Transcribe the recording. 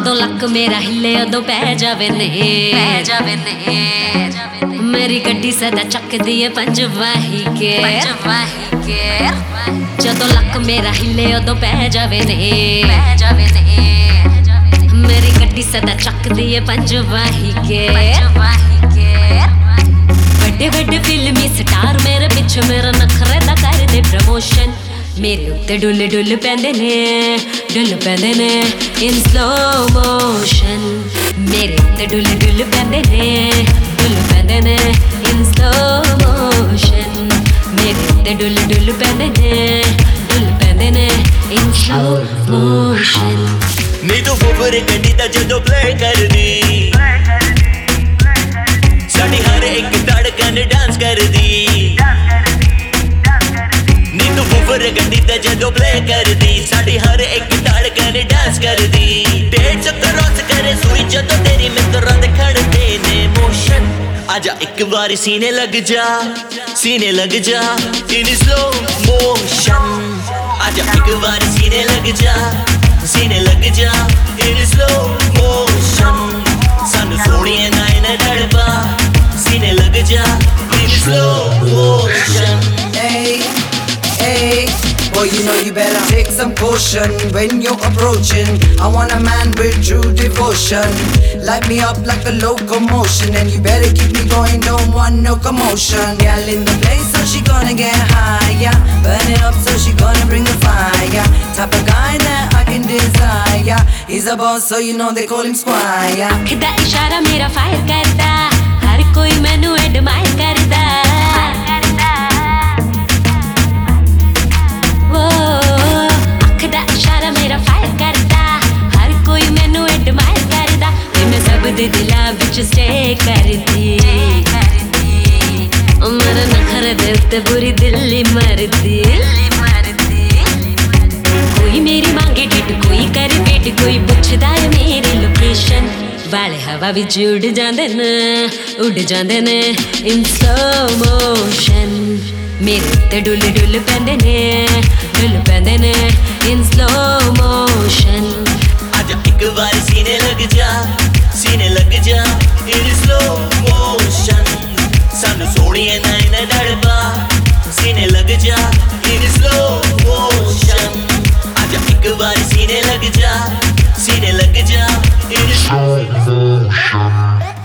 जदों लक मेरा हिले उदों पै जावे ने मेरी गड्डी सदा चकदी है पंजवाही के जदों लक मेरा हिले उदों पै जावे ने मेरी गड्डी सदा चकदी है पंजवाही के बड़े बड़े फिल्मी स्टार मेरे पिछे मेरा नखरे दा करदे प्रमोशन मेरे उत्ते डुल डुल पैंदे ने इन स्लो मोशन मेरे उत्ते डुल डुल पैंदे ने इन स्लो मोशन मेरे उत्ते डुल डुल पैंदे ने इन स्लो मोशन नी तू फुफर गड्डी दा जदों प्ले करदी साडी हर एक धड़कन डांस करदी नी तू फुफर गड्डी दा जदों प्ले करदी साडी हर एक धड़कन डांस करदी 150 क्रॉस करे सुई जदों तेरी मित्तरां दे खड़दे ने मोशन आजा एक बारी सीने लग जा इन स्लो मोशन आजा एक बारी सीने लग जा इन स्लो मोशन सानू सोहणिए नाए ना डड़पा सीने लग जा in slow motion Hey, boy, you know you better take some caution when you're approaching. I want a man with true devotion. Light me up like a locomotion, and you better keep me going, don't want no commotion. Girl in the place, so she gonna get higher. Burn it up, so she gonna bring the fire. Type of guy that I can desire. He's a boss, so you know they call him Squire. दा इशारा मेरा fire करदा हर कोई मैनू admire करदा वो अख दा इशारा मेरा फायर करदा हर कोई मैनू एडमायर करदा ते मैं सब दे दिलां विच स्टे करदी मेरा नखर दिल ते बुरी दिल्ली मरदी कोई मेरी मांगे डिट कोई करे वेट कोई पुछदा है मेरी लोकेशन वाले हवा विच उड़ जांदे ने इन स्लो मोशन मेरे उत्ते डुल डुल पैंदे ने इन स्लो मोशन आजा एक बार सीने लग जा इन स्लो मोशन सानू सोहणिए नाए ना डड़पा सीने लग जा इन स्लो मोशन आजा एक बार सीने लग जा इन स्लो मोशन